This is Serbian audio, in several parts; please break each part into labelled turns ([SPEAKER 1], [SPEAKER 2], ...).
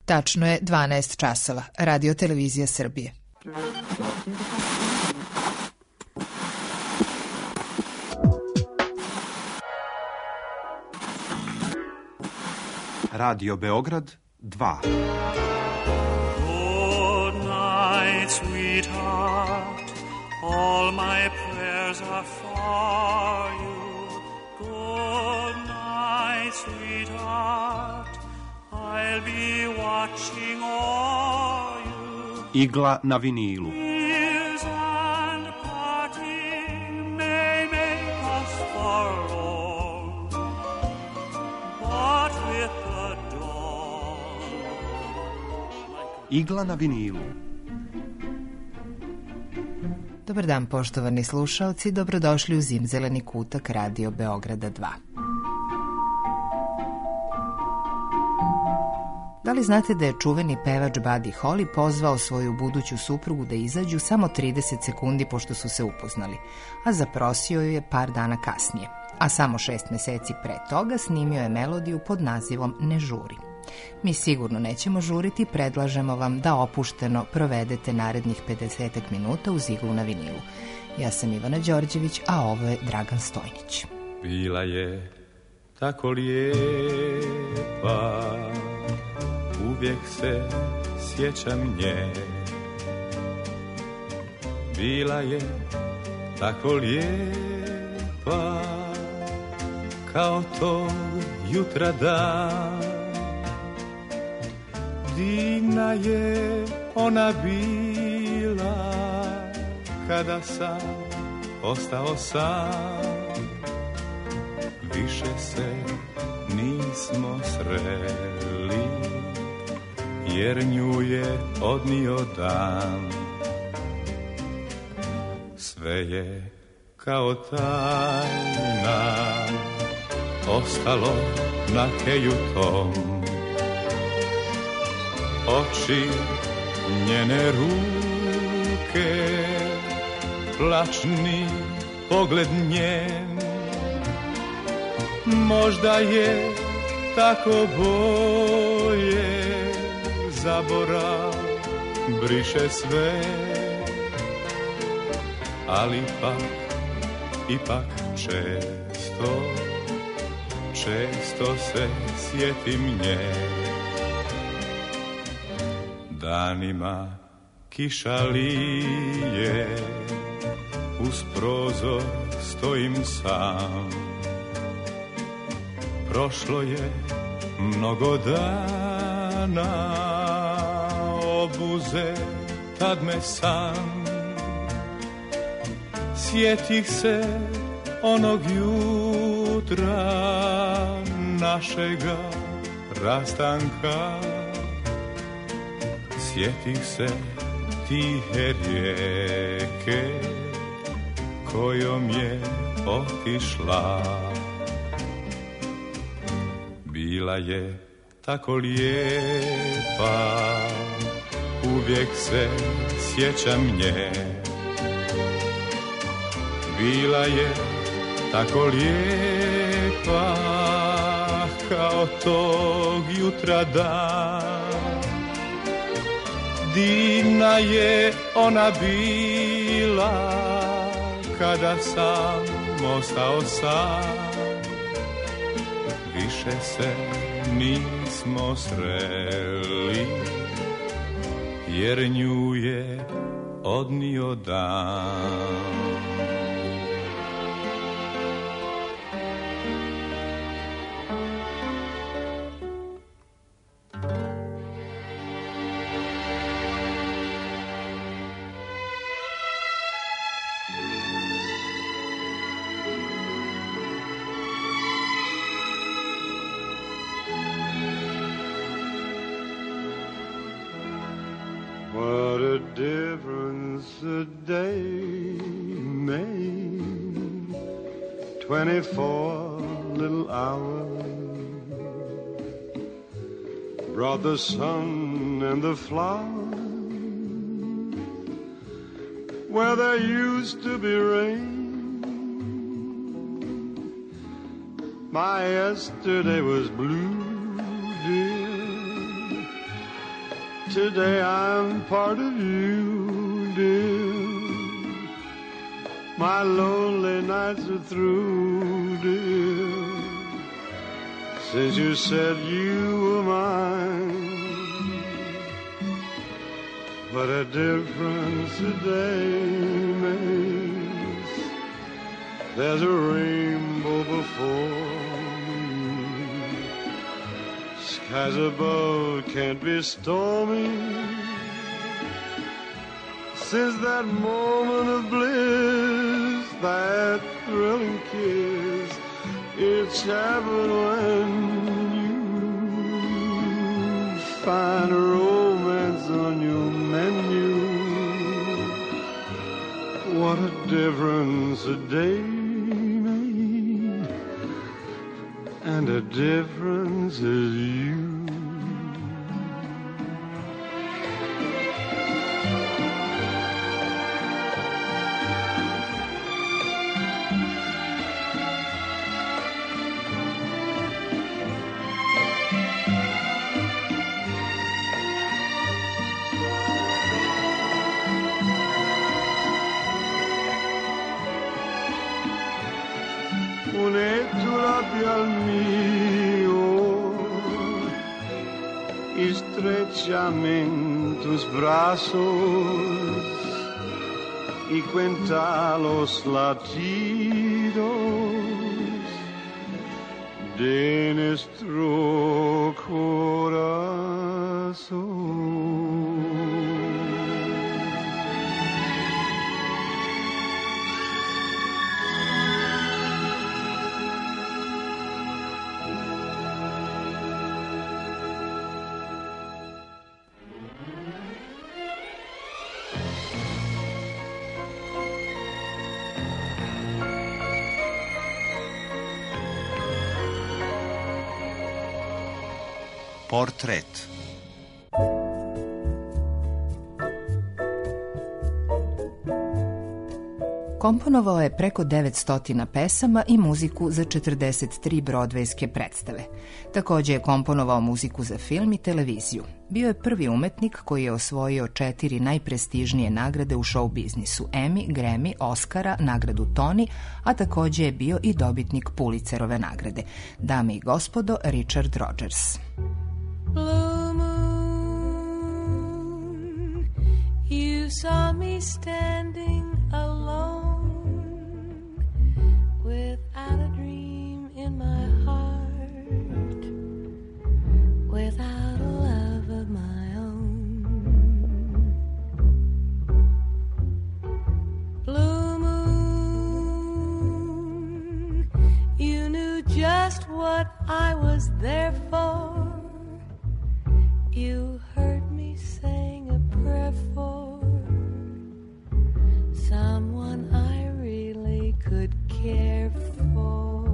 [SPEAKER 1] Tačno je 12 časova. Radio Televizija Srbije.
[SPEAKER 2] Radio Beograd 2.
[SPEAKER 3] Good night, sweetheart. All my prayers are for you. Good night, sweetheart. I'll be watching all you.
[SPEAKER 2] Igla na vinilu.
[SPEAKER 3] Tears and parting may make us forlorn, but with the dawn.
[SPEAKER 2] Igla na vinilu.
[SPEAKER 1] Dobar dan, poštovani slušaoci, dobrodošli u zimzeleni kutak Radio Beograda 2. Da li znate da je čuveni pevač Buddy Holly pozvao svoju buduću suprugu da izađu samo 30 sekundi pošto su se upoznali, a zaprosio ju je par dana kasnije, a samo 6 meseci pre toga snimio je melodiju pod nazivom Ne žuri. Mi sigurno nećemo žuriti, predlažemo vam da opušteno provedete narednih 50 minuta uz iglu na vinilu. Ja sam Ivana Đorđević, a ovo je Dragan Stojnić.
[SPEAKER 4] Bila je tako lijepa, uvijek se sjećam nje. Bila je tako lijepa, kao to jutra dan. Divna je ona bila, kada sam ostao sam. Više se nismo sreli, jer nju je odnio dan. Sve je kao tajna ostalo na keju tom. Oči, njene ruke, plačni pogled njen. Možda je tako bolje, zaborav briše sve, ali ipak često se sjetim nje. Danima kiša lije, uz prozor stojim sam. Prošlo je mnogo dana, obuze tad me san. Sjetih se onog jutra, našega rastanka. Sjetih se tihe rijeke, kojom je otišla. Bila je tako lijepa, uvijek se sjećam nje. Bila je tako lijepa, kao tog jutra dan. Divna je ona bila, kada sam ostao sam. Više se nismo sreli, jer nju je odnio dan.
[SPEAKER 5] What a difference a day made, 24 little hours brought the sun and the flowers where there used to be rain. My yesterday was blue, dear, Today I'm part of you, dear. My lonely nights are through, dear. Since you said you were mine. What a difference a day makes. There's a rainbow before me. Skies above can't be stormy. Since that moment of bliss, that thrilling kiss, it's happened when you find a romance on your menu. What a difference a day made, and a difference is you. Un'eturati al mio y strechame en tus brazos y cuenta los latidos de nuestro corazón.
[SPEAKER 2] Portret.
[SPEAKER 1] Komponovao je preko 900 pesama i muziku za 43 brodvejske predstave. Također je komponovao muziku za film i televiziju. Bio je prvi umetnik koji je osvojio 4 najprestižnije nagrade u show biznisu: Emmy, Grammy, Oscara, nagradu Tony, a također je bio i dobitnik Pulitzerove nagrade. Dame i gospodo, Richard Rodgers.
[SPEAKER 6] Blue moon, you saw me standing alone, without a dream in my heart, without a love of my own. Blue moon, you knew just what I was there for. You heard me sing a prayer for someone I really could care for.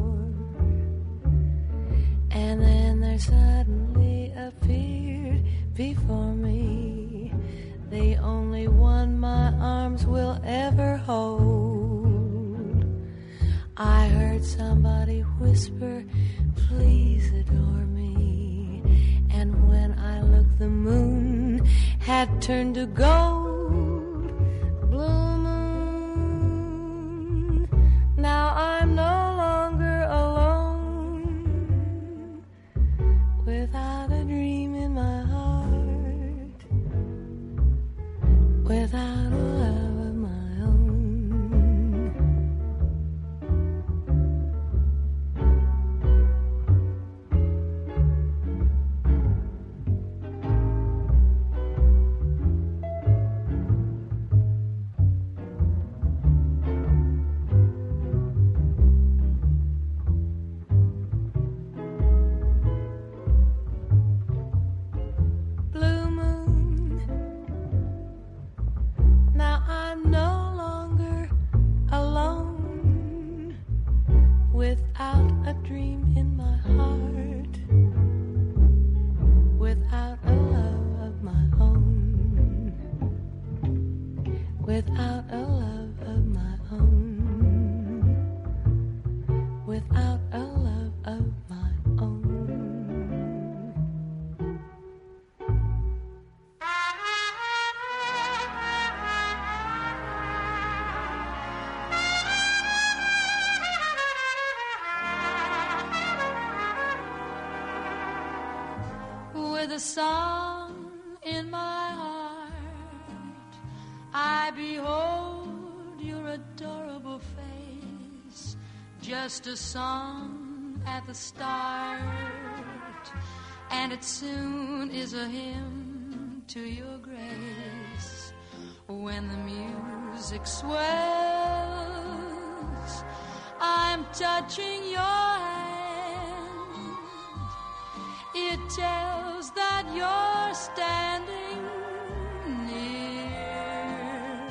[SPEAKER 6] And then there suddenly appeared before me the only one my arms will ever hold. I heard somebody whisper, please adore me. And when I looked, the moon had turned to gold. Blue moon, now I'm no longer alone, without a dream in my heart, without a love of my own. song in my heart, I behold your adorable face, just a song at the start, and it soon is a hymn to your grace. When the music swells, I'm touching your hand. It tells that you're standing near,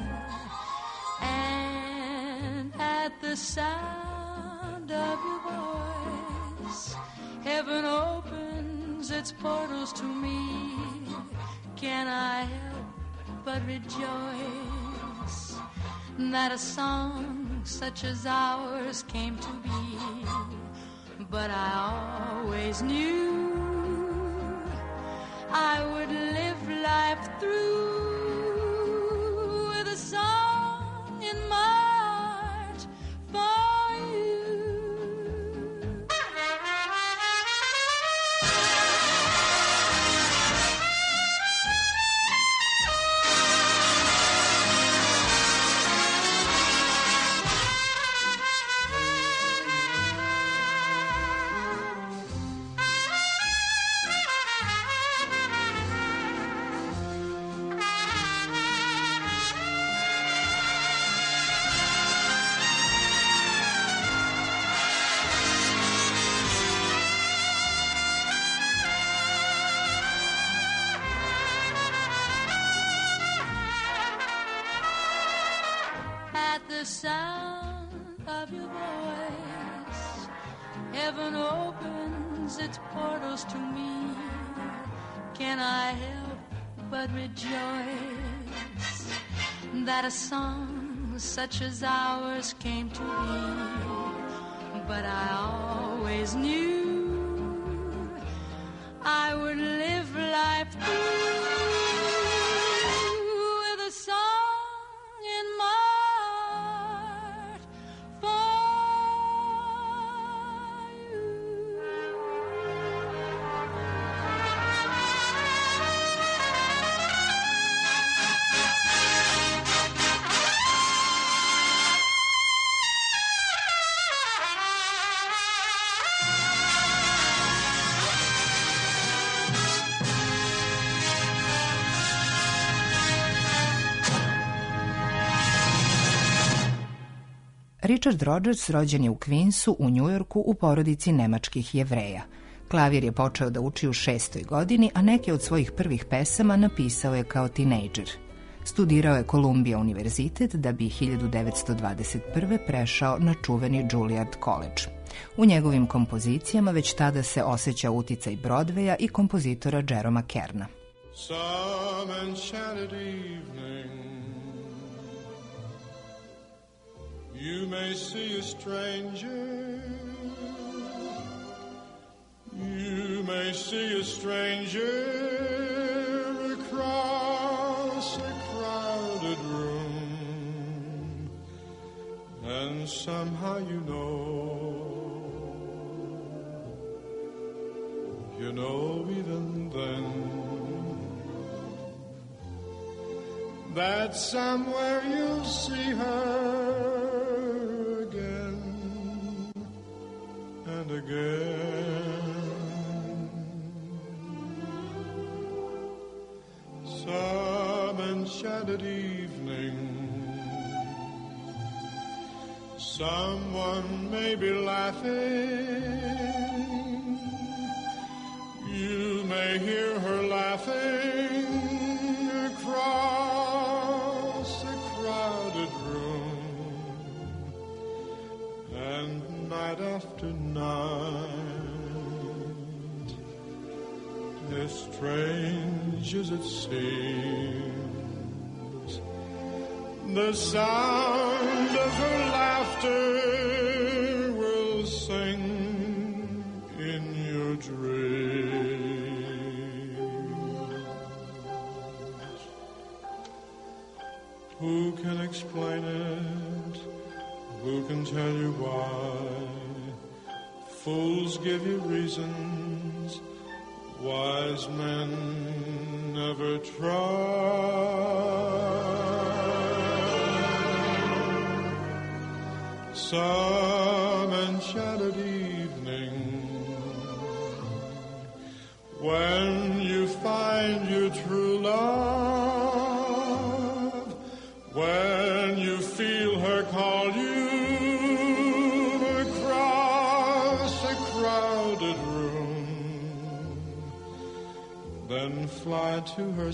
[SPEAKER 6] and at the sound of your voice, heaven opens its portals to me. Can I help but rejoice that a song such as ours came to be? But I always knew I would live life through with a song in my heart for you. The sound of your voice, heaven opens its portals to me. Can I help but rejoice that a song such as ours came to be? But I always knew I would live life through with a song in my
[SPEAKER 1] Richard Rodgers rođen je u Queensu u Njujorku u porodici nemačkih Jevreja. Klavir je počeo da uči u 6. godini, a neke od svojih prvih pesama napisao je kao tinejdžer. Studirao je Columbia univerzitet da bi 1921. prešao na čuveni Juilliard College. U njegovim kompozicijama već tada se osjeća uticaj Broadwaya i kompozitora Jeroma Kerna.
[SPEAKER 4] Some enchanted evening you may see a stranger. You may see a stranger across a crowded room, and somehow you know even then, that somewhere you'll see her again and again. Some enchanted evening, someone may be laughing. You may hear her laughing across a crowded room, and night after night, as strange as it seems, the sound of her laughter will sing in your dreams. Who can explain it? Who can tell you why? Fools give you reasons wise men never try. Some enchanted evening, when you find your true love, when you feel her call you across a crowded room, then fly to her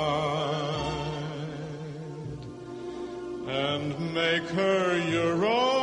[SPEAKER 4] side and make her your own.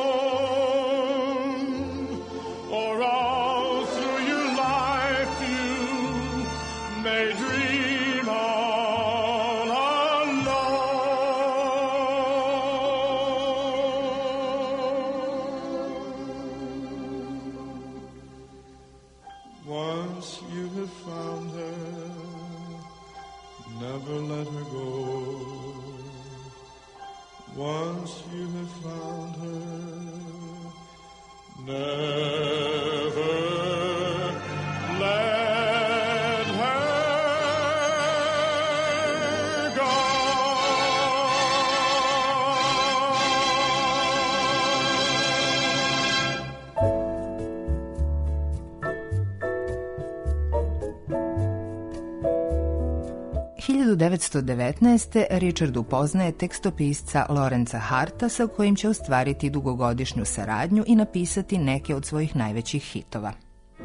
[SPEAKER 1] U 1919. Richard upoznaje tekstopisca Lorenza Harta sa kojim će ostvariti dugogodišnju saradnju i napisati neke od svojih najvećih hitova.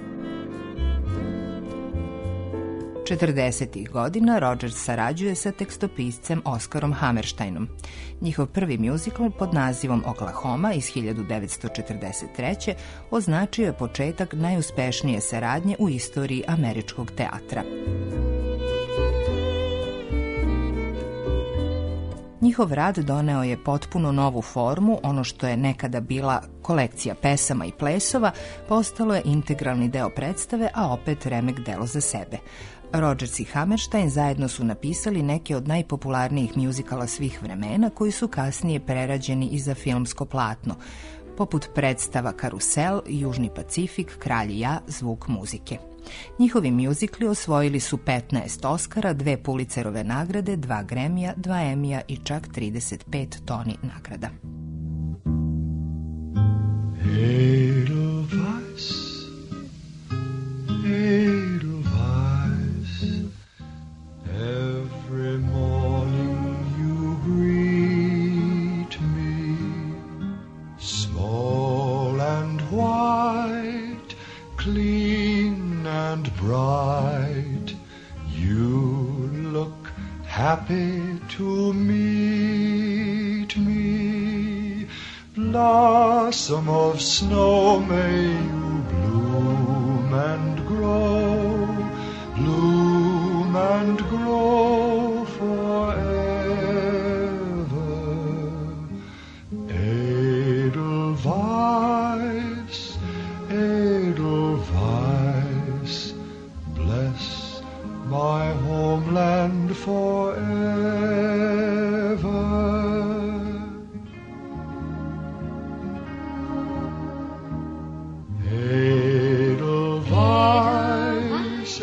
[SPEAKER 1] 40. godina Rodgers sarađuje sa tekstopiscem Oskarom Hammersteinom. Njihov prvi muzikal pod nazivom Oklahoma iz 1943. označio je početak najuspešnije saradnje u istoriji američkog teatra. Njihov rad doneo je potpuno novu formu, ono što je nekada bila kolekcija pesama i plesova, postalo je integralni deo predstave, a opet remek delo za sebe. Rodgers i Hammerstein zajedno su napisali neke od najpopularnijih muzikala svih vremena, koji su kasnije prerađeni i za filmsko platno, poput predstava Karusel, Južni Pacifik, Kralj i ja, Zvuk muzike. Njihovi muzikli osvojili su 15 Oskara, 2 Pulitzerove nagrade, 2 Gramija, 2 Emija i čak 35 Tony nagrada.
[SPEAKER 4] Edelweiss, Edelweiss, every morning you greet me, small and white, clean and bright, you look happy to meet me. Blossom of snow, may you bloom and grow, bloom and grow forever. Edelweiss, Edelweiss, bless my homeland forever. Edelweiss,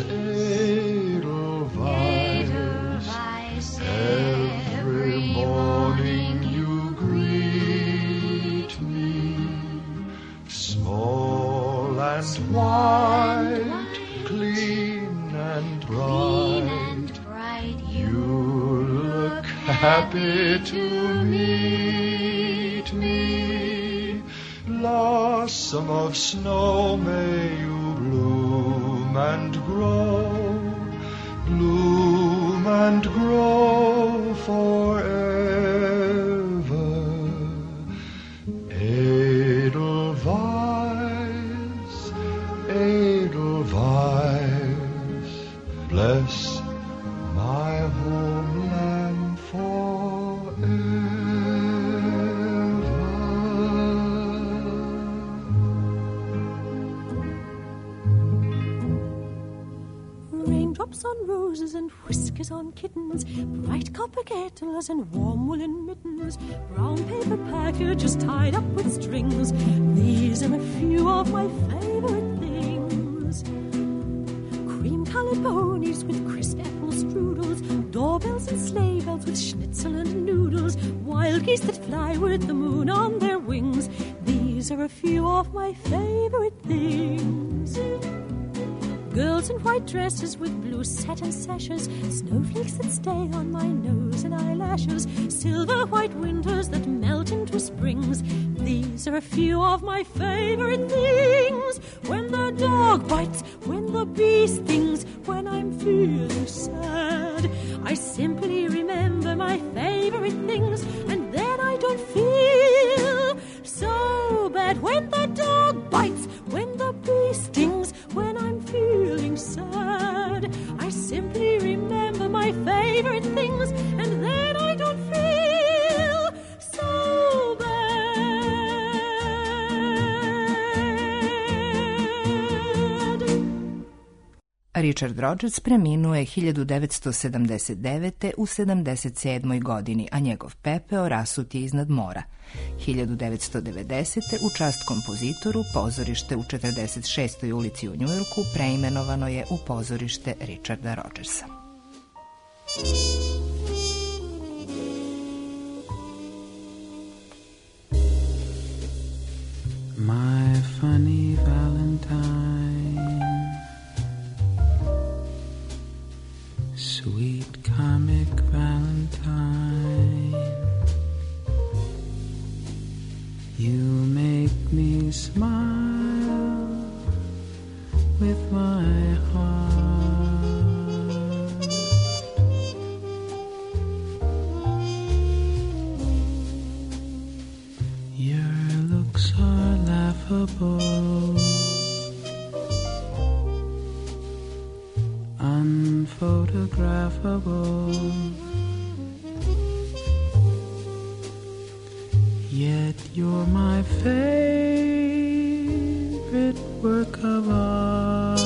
[SPEAKER 4] Edelweiss, every morning you greet me, small and white, clean and bright, you look happy to meet me. Blossom of snow, may you bloom and grow, bloom and grow forever. Edelweiss, Edelweiss, bless my homeland forever.
[SPEAKER 7] Raindrops on roses and whiskers on kittens, bright copper kettles and warm woolen mittens, brown paper packages tied up with strings. These are a few of my favorite things. Cream salad ponies with crisp apple strudels, doorbells and sleigh bells with schnitzel and noodles, wild geese that fly with the moon on their wings. These are a few of my favorite things. Girls in white dresses with blue satin sashes, snowflakes that stay on my nose and eyelashes, silver white winters that melt into springs. These are a few of my favorite things. When the dog bites, when the bee stings, when I'm feeling sad, I simply remember my favorite things, and then I don't feel so bad. When the dog bites, when the bee stings, when I'm feeling sad, I simply remember my favorite things, and then I don't feel so bad.
[SPEAKER 1] Richard Rodgers preminuo je 1979. u 77. godini, a njegov pepeo rasut je iznad mora. 1990. u čast kompozitoru pozorište u 46. ulici u Njujorku preimenovano je u pozorište Richarda Rodgersa.
[SPEAKER 8] My funny Valentine, sweet comic Valentine, you make me smile with my heart. Your looks are laughable, unphotographable, yet you're my favorite work of art.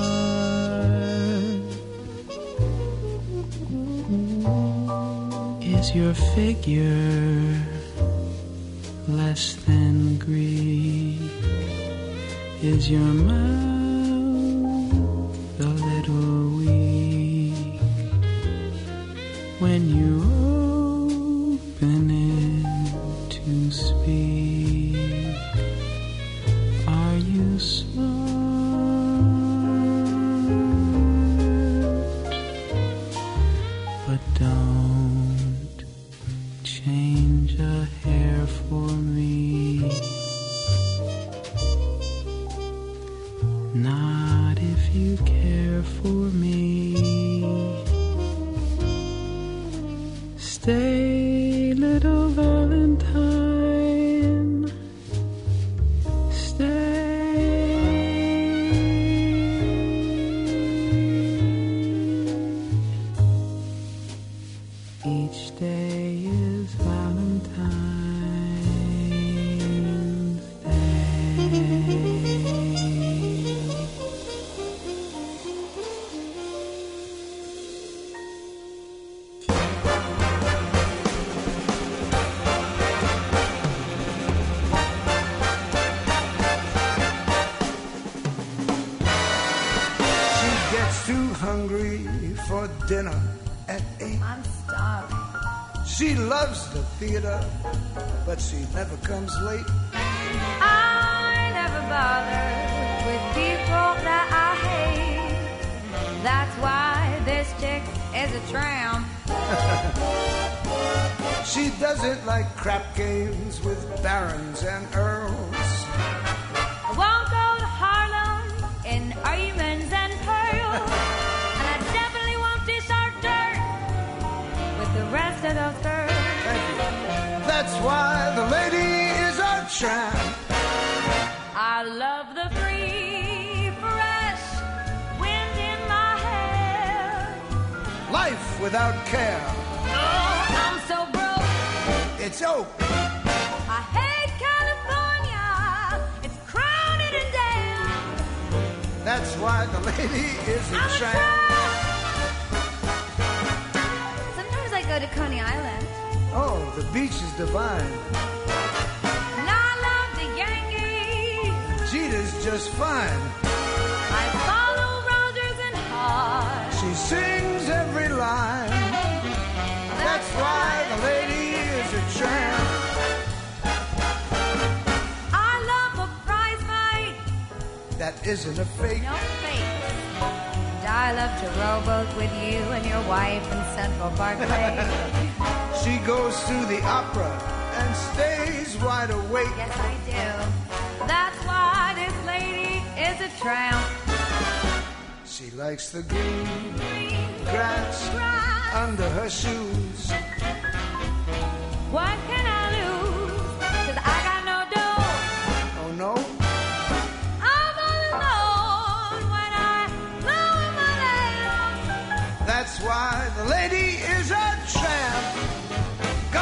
[SPEAKER 8] Is your figure less than Greek? Is your mouth a little weak when you open it to speak? Are you smart? But don't change a hair for me, not if you care for me. Stay, little Valentine, stay. Each day is Valentine's Day.
[SPEAKER 9] Too hungry for dinner at 8.
[SPEAKER 6] I'm starving.
[SPEAKER 9] She loves the theater, but she never comes late.
[SPEAKER 6] I never bother with people that I hate. That's why this chick is a tramp.
[SPEAKER 9] She doesn't like crap games with barons and earls.
[SPEAKER 6] I won't go to Harlem in diamonds and pearls. And I definitely won't dish our dirt with the rest of those girls.
[SPEAKER 9] That's why the lady is a tramp.
[SPEAKER 6] I love the free, fresh wind in my hair.
[SPEAKER 9] Life without care.
[SPEAKER 6] Oh, I'm so broke.
[SPEAKER 9] It's oak.
[SPEAKER 6] I hate California. It's crowded and damn.
[SPEAKER 9] That's why the lady is a
[SPEAKER 6] I'm
[SPEAKER 9] tramp.
[SPEAKER 6] Sometimes I go to Coney Island.
[SPEAKER 9] Oh, the beach is divine.
[SPEAKER 6] And I love the Yankees.
[SPEAKER 9] Jeter's just fine.
[SPEAKER 6] I follow Rogers and Hart.
[SPEAKER 9] She sings every line. That's why the lady is a tramp.
[SPEAKER 6] I love a prize fight.
[SPEAKER 9] That isn't a fake.
[SPEAKER 6] No fake. And I love to rowboat with you and your wife in Central Park Lake.
[SPEAKER 9] She goes through the opera and stays wide awake.
[SPEAKER 6] Yes, I do. That's why this lady is a tramp.
[SPEAKER 9] She likes the green grass under her shoes.
[SPEAKER 6] What can I lose? 'Cause I got no dough.
[SPEAKER 9] Oh no?
[SPEAKER 6] I'm all alone when I lower my lamp.
[SPEAKER 9] That's why the lady is a tramp. Go!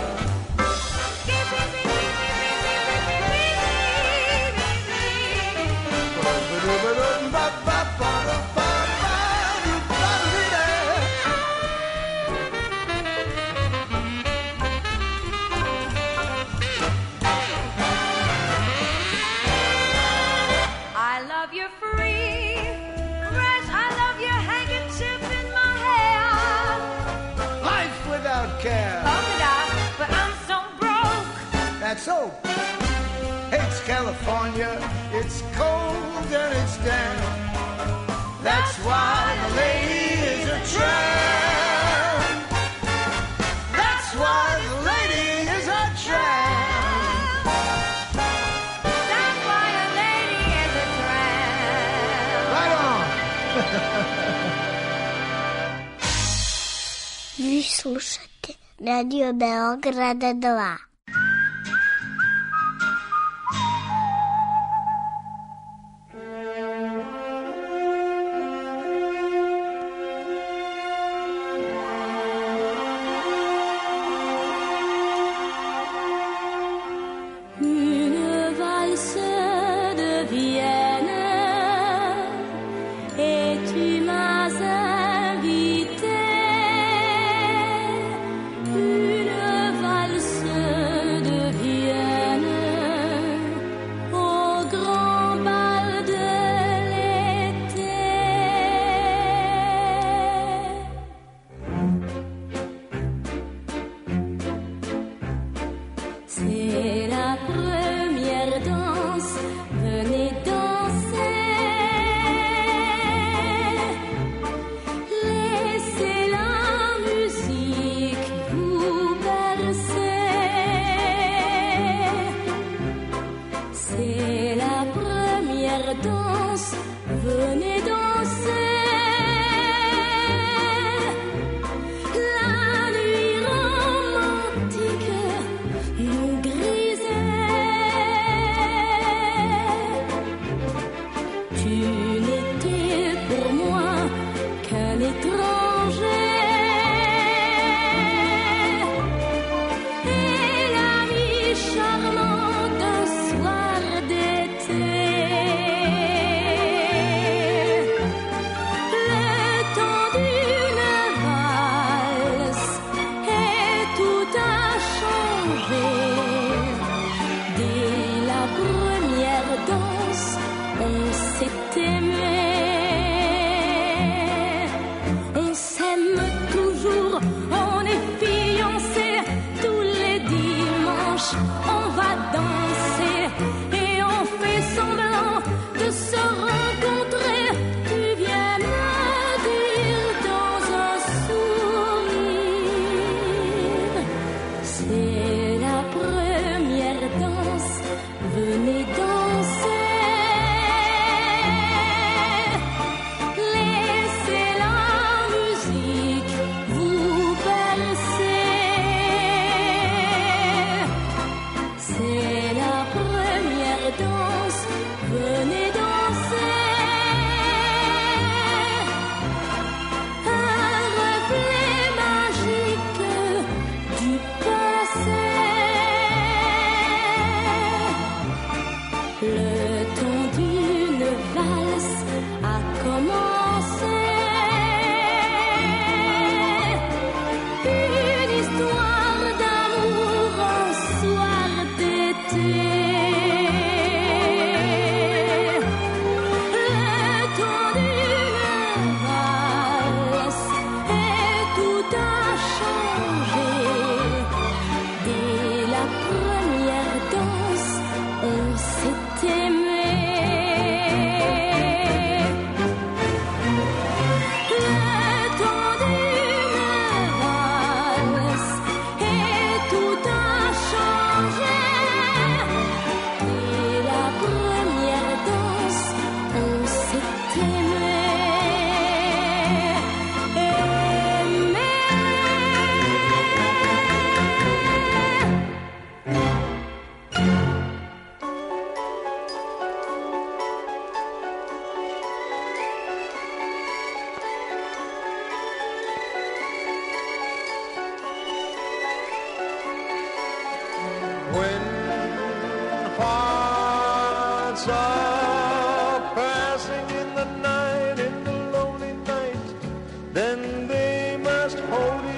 [SPEAKER 6] I love your free fresh. I love your handkerchief in my hair.
[SPEAKER 9] Life without care.
[SPEAKER 6] Polka dot, but I'm so broke.
[SPEAKER 9] That's so. Hates California. It's cold and it's damp. That's why the lady is a tramp. That's why the lady is a tramp.
[SPEAKER 6] That's why a lady is a tramp.
[SPEAKER 9] Right on.
[SPEAKER 10] Vi slušate Radio Beograda 2.
[SPEAKER 7] Une valse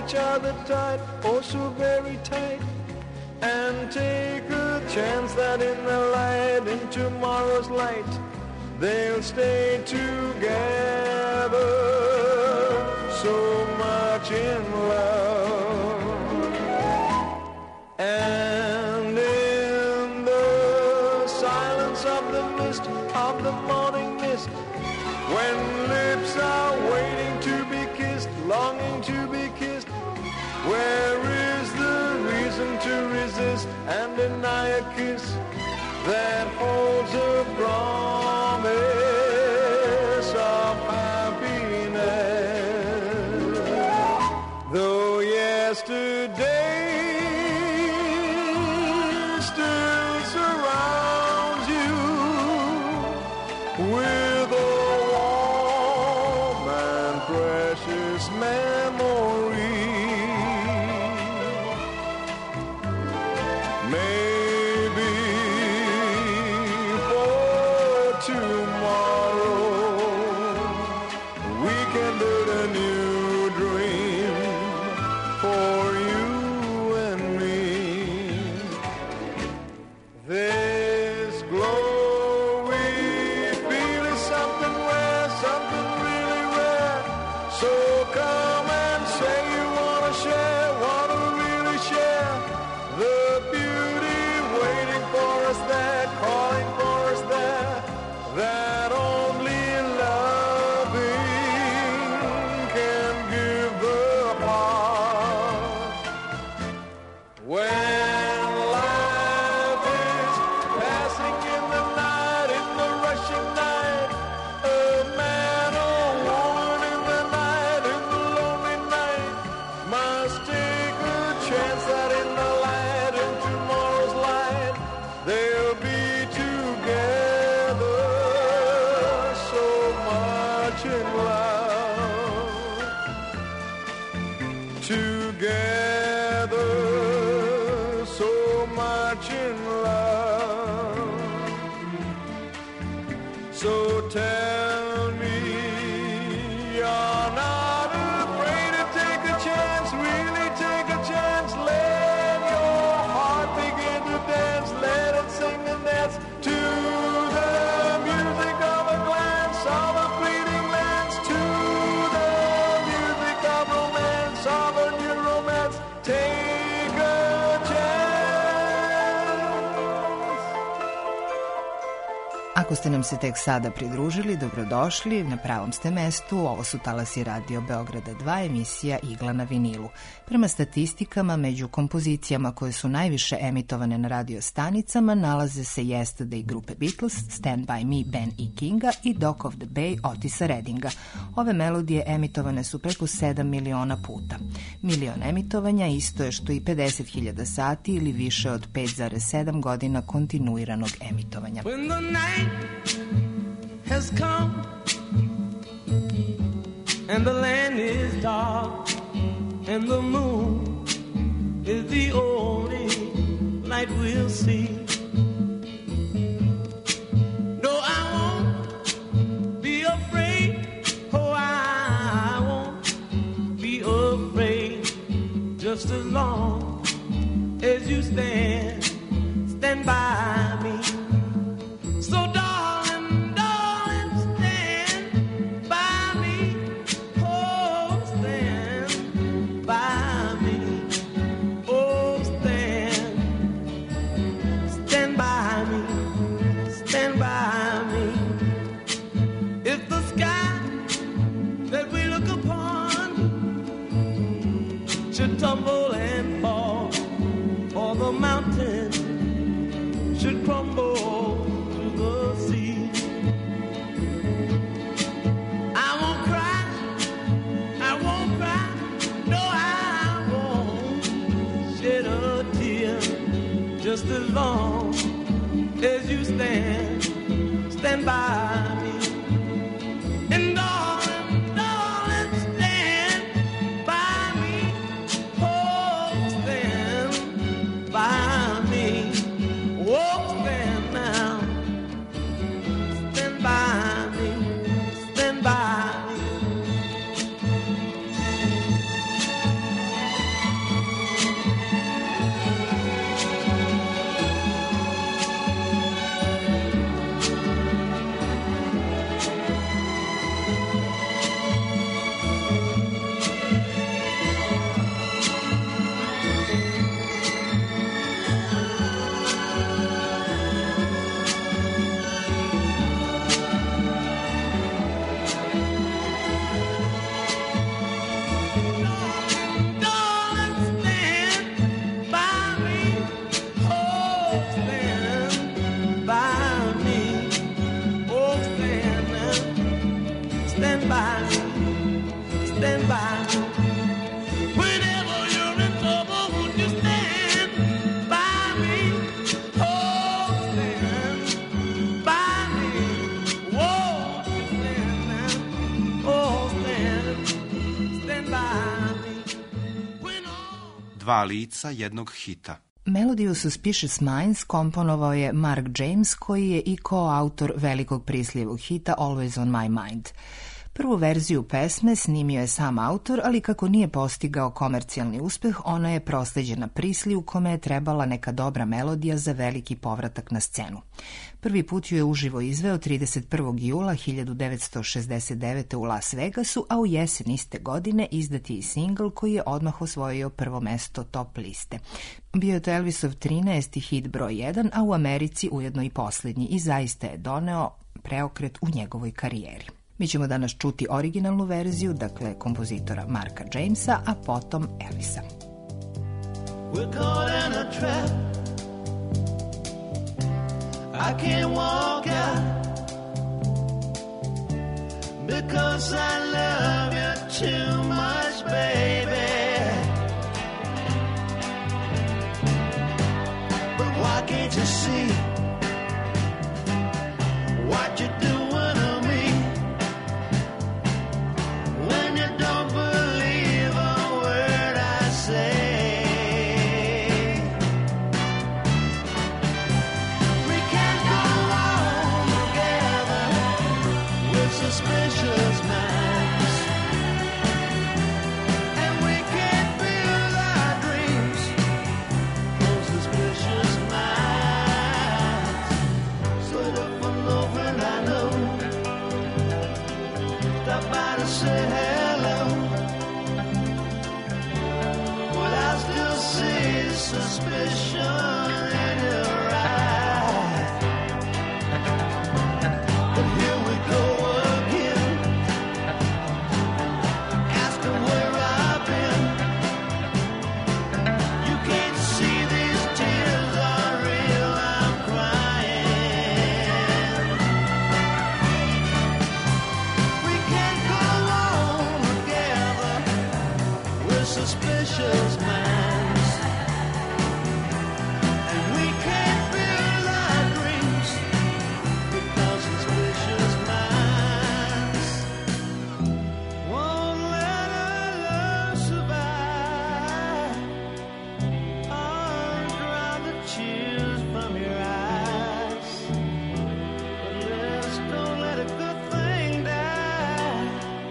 [SPEAKER 5] each other tight, oh so very tight, and take a chance that in the light, in tomorrow's light, they'll stay together, so much in love. And in the silence of the mist, of the morning mist, when lips are waiting to be kissed, longing to be kissed, where is the reason to resist and deny a kiss that holds a promise of happiness? Though yesterday still surrounds you with a warm and precious memory, maybe for tomorrow we can build a new dream for you and me. This glow we feel is something rare, something really rare. So come and say you wanna share, wanna really share the beauty waiting for us there, calling for us there, that only loving can give the heart. When life is passing in the night, in the rushing night, a man or woman in the night, in the lonely night, must take a chance that in the light, in tomorrow's light, they'll be together, so much in love. Together, so much in love. So tell me you're not afraid to take a chance, really take a chance. Let your heart begin to dance, let it sing and dance to the music of a glance, of a fleeting glance, to the music of romance, of a new romance. Take a chance.
[SPEAKER 1] Ako ste nam se tek sada pridružili, dobrodošli, na pravom ste mestu. Ovo su Talasi Radio Beograda 2, emisija Igla na vinilu. Prema statistikama, među kompozicijama koje su najviše emitovane na radio stanicama nalaze se Yesterday grupe Beatles, Stand By Me Ben E. Kinga i Dock of the Bay Otisa Reddinga. Ove melodije emitovane su preko 7 miliona puta. Milion emitovanja isto je što i 50.000 sati ili više od 5,7 godina kontinuiranog emitovanja.
[SPEAKER 11] When the night has come and the land is dark and the moon is the only light we'll see. No, I won't be afraid. Oh, I won't be afraid. Just as long as you stand by me. So darling, darling, stand by me. Oh, stand by me. Oh, stand by me. Stand by me. If the sky that we look upon should tumble and fall, or the mountain should crumble to the sea, I won't cry, no, I won't shed a tear, just as long as you stand by me. And darling, darling, stand by me. Oh, stand by me. Oh, stand now. Stand by me. Stand by me.
[SPEAKER 2] dva lica jednog hita.
[SPEAKER 1] Melodiju Suspicious Minds komponovao je Mark James, koji je i koautor velikog Prislijevog hita Always on my mind. Prvu verziju pesme snimio je sam autor, ali kako nije postigao komercijalni uspeh, ona je prosleđena Prisliju, kome je trebala neka dobra melodija za veliki povratak na scenu. Prvi put ju je uživo izveo 31. jula 1969. u Las Vegasu, a u jesen iste godine izdat je i singl koji je odmah osvojio prvo mesto top liste. Bio je to Elvisov 13. hit broj 1, a u Americi ujedno i posljednji, i zaista je doneo preokret u njegovoj karijeri. Mi ćemo danas čuti originalnu verziju, dakle kompozitora Marka Jamesa, a potom Elvisa.
[SPEAKER 11] We're caught in a trap. I can't walk out because I love you too much, baby. But why can't you see what you're doing? Suspicious minds, and we can't build our dreams on suspicious minds. So if I'm over, I know, stop by to say hello, but I still see suspicion in your eyes. But here we go. Suspicious minds, and we can't build our dreams because suspicious minds won't let our love survive. Oh, dry the tears from your eyes, but let's don't let a good thing die.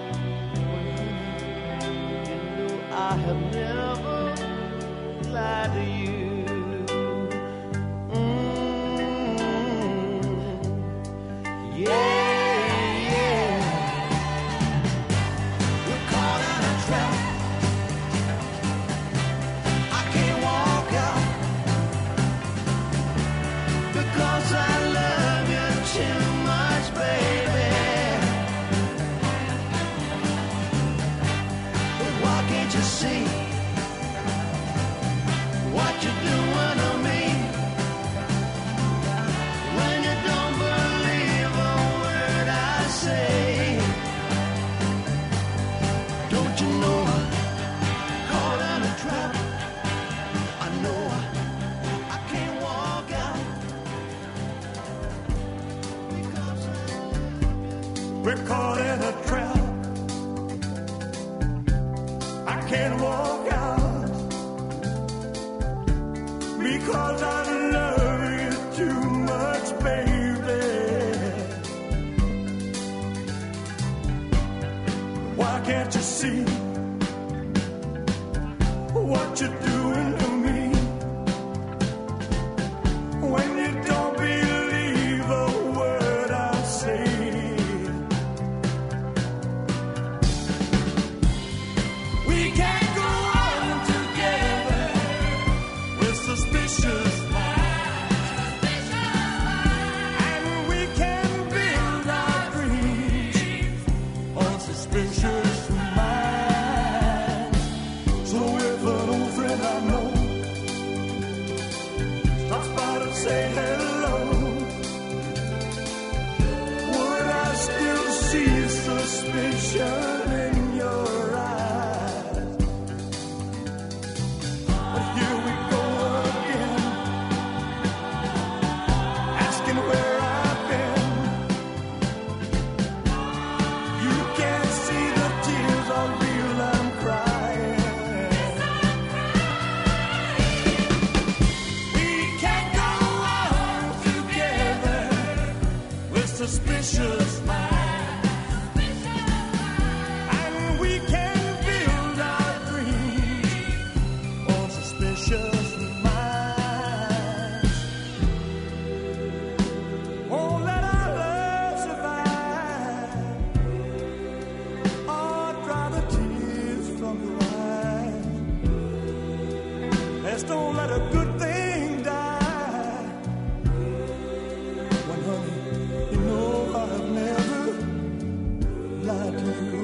[SPEAKER 11] I have never lied to you. Yeah. We're caught in a trap. I can't walk out because I love you too much, baby. But why can't you see what you're doing to me when you don't believe a word I say? Don't you know I'm caught in a trap? I know I can't walk out because
[SPEAKER 3] We're caught in a trap. I can't walk out because I love you too much, baby. Why can't you see what you're doing to me when you don't believe a word I say? We can't go on together with suspicious minds, and we can build our dreams on suspicious minds. So if an old friend I know stops by to say hello, would I still see suspicion in your eyes? But here we go again, asking where I've been. You can't see the tears are real, I'm crying. Just don't let a good thing die. Well, honey, you know I've never lied to you.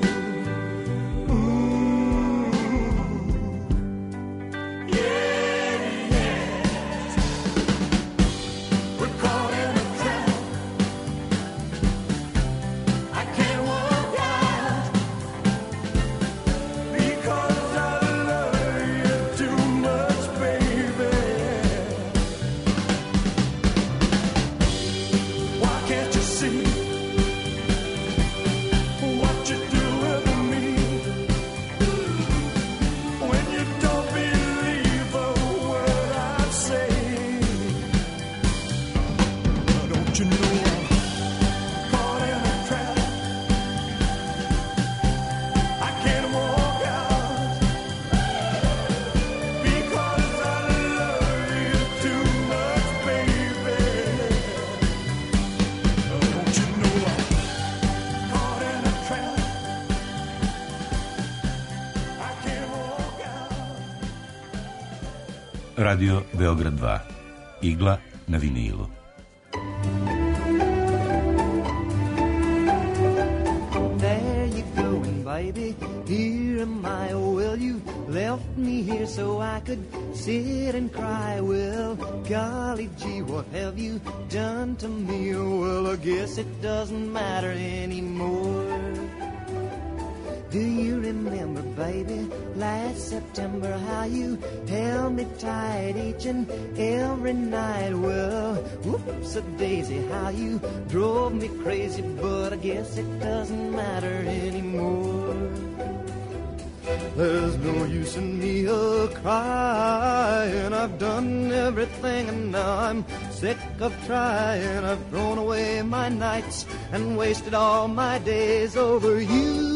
[SPEAKER 12] Radio Beograd 2. Igla na vinilu.
[SPEAKER 13] There you going, baby, here am I. Oh, well, you left me here so I could sit and cry. Well, golly gee, what have you done to me? Oh, well, I guess it doesn't matter anymore. Do you remember, baby, last September, how you held me tight each and every night? Well, whoops-a-daisy, how you drove me crazy, but I guess it doesn't matter anymore. There's no use in me crying. I've done everything and now I'm sick of trying. I've thrown away my nights and wasted all my days over you.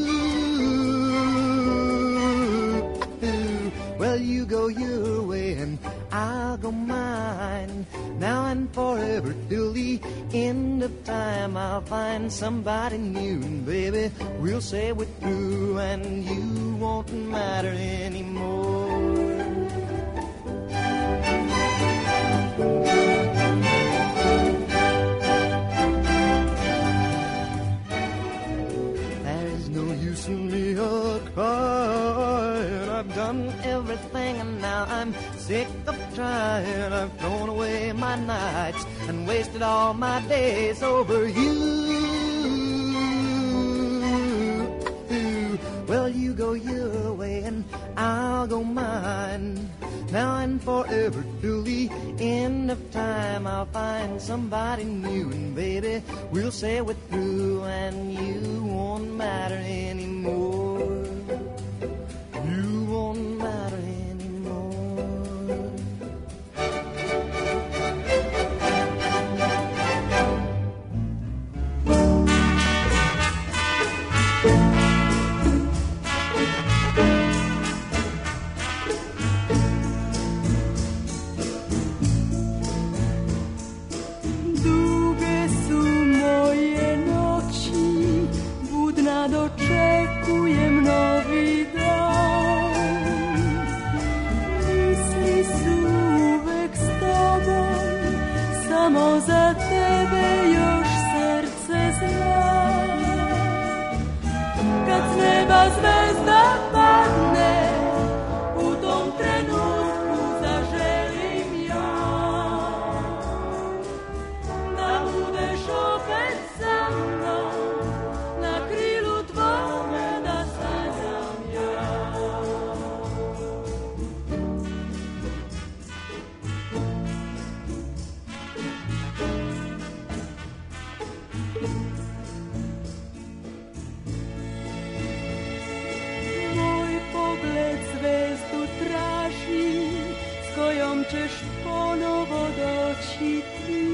[SPEAKER 13] Well, you go your way and I'll go mine. Now and forever till the end of time, I'll find somebody new, and baby, we'll say we're through, and you won't matter anymore. There's no use in me crying. I've done everything and now I'm sick of trying. I've thrown away my nights and wasted all my days over you. Well, you go your way and I'll go mine. Now and forever till the end of time, I'll find somebody new, and baby, we'll say we're through, and you won't matter anymore. You won't matter anymore.
[SPEAKER 7] Długie są moje noci, budna doczekujem nowy dom. Myśli słówek z tobą, samo za tebe już serce zna. Kad z neba zvezda padne, u tom trenutku zaželim ja. Da budeš opet sa mnom, na krilu tvome da sanjam ja. Moj pogled zvezdu traži, s kojom ćeš ponovo doći ti.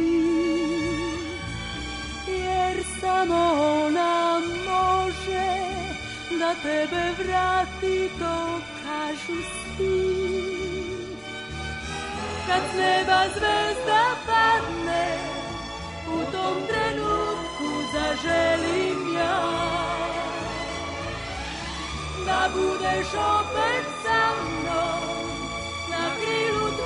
[SPEAKER 7] Jer samo ona može da tebe vrati, to kažu svi. Kad s neba zvezda padne, u tom trenutku zaželim ja. Da budeš opet sa mnom, na krilu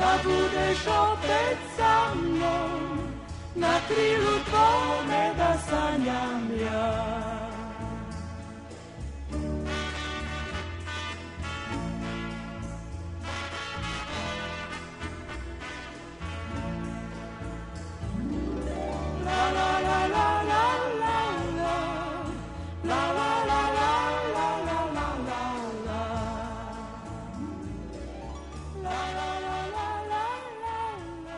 [SPEAKER 5] da budeš opet sa mnom, na krilu tvome da sanjam ja. La la la la la la la, la la la la la la la la, la la la la la la.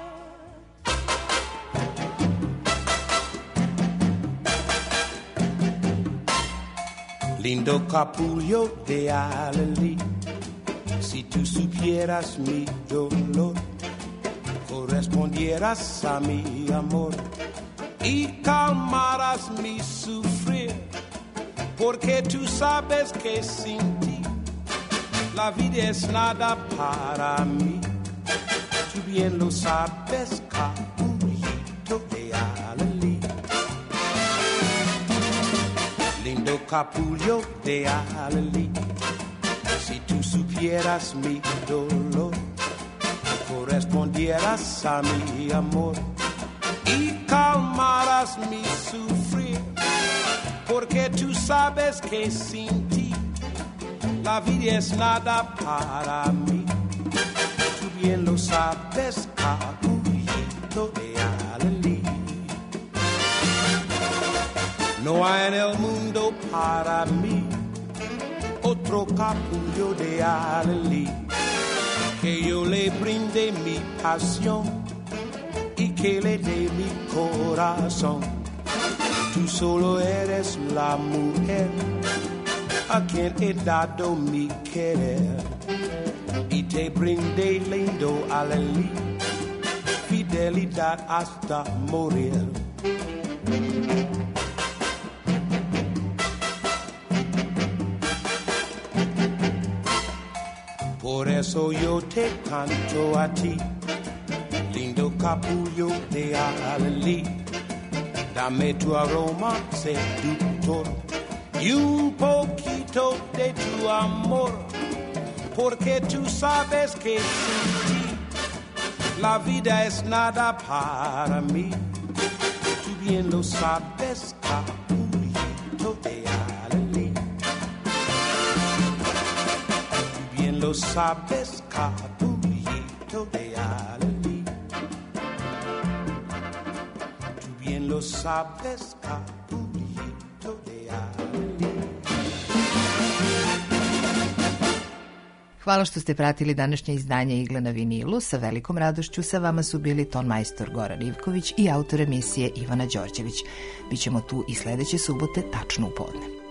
[SPEAKER 9] Lindo capullo de Alelí, si tú supieras mi dolor, correspondieras a mi amor y calmarás mi sufrir, porque tú sabes que sin ti la vida es nada para mí. Tú bien lo sabes, capullito de Alelí. Lindo capullo de Alelí, si tú supieras mi dolor, correspondieras a mi amor y calmarás mi sufrir, porque tú sabes que sin ti la vida es nada para mí. Tú bien lo sabes, capullito de Alelí. No hay en el mundo para mí otro capullo de Alelí, que yo le brinde mi pasión y que le dé mi corazón. Tú solo eres la mujer a quien he dado mi querer, y te brindé lindo Alelí, fidelidad hasta morir. Por eso yo te canto a ti, lindo capullo de Alelí. Dame tu aroma seductor y un poquito de tu amor, porque tú sabes que sin ti la vida es nada para mí. Tú bien lo sabes, capullito de Alelí. Tú bien lo sabes, capullito de Alelí. Tú bien lo sabes, capullito de Alelí.
[SPEAKER 1] Hvala što ste pratili današnje izdanje Igle na vinilu. Sa velikom radošću sa vama su bili tonmajstor Goran Ivković i autor emisije Ivana Đorđević. Bićemo tu i sledeće subote tačno u podne.